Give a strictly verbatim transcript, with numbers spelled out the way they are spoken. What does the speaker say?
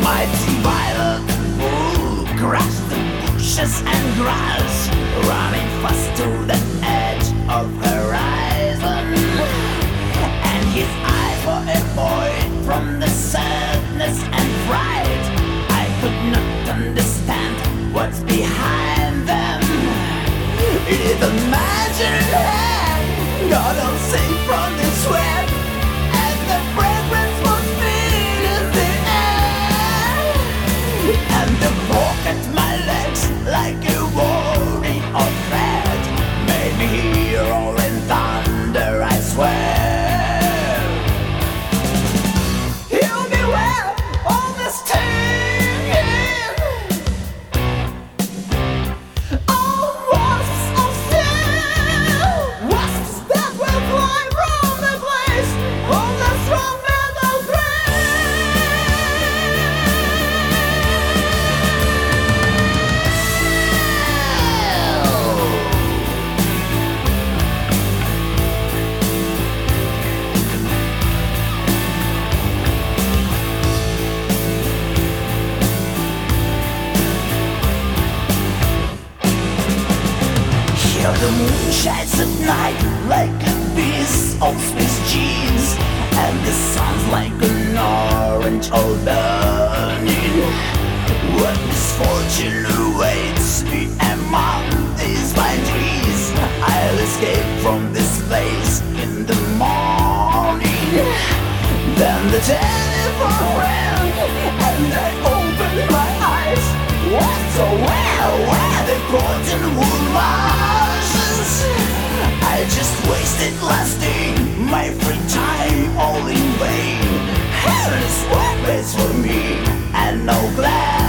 mighty violet bull crushed the bushes and grass, running fast to the edge of horizon. And his eyes were a void from the sadness and fright. I could not understand what's behind them. It is the magic hand, God will save from this web, and the fragrance was filled in the air. And the walk at my legs like a roaring of thread made me hear rolling thunder, I swear. He'll beware all the stinging, all wasps of steel, wasps that will fly from the place of the strong metal Here the moon shines at night like a piece of Swiss cheese, and the sun's like an orange all burning. What misfortune awaits me among these pine trees? I'll escape from this place in the morning. Then the telephone rang, and I opened my eyes. What's so well where the golden wool marches? I just wasted lasting my free time all in vain. Heaven is one place for me and no glass.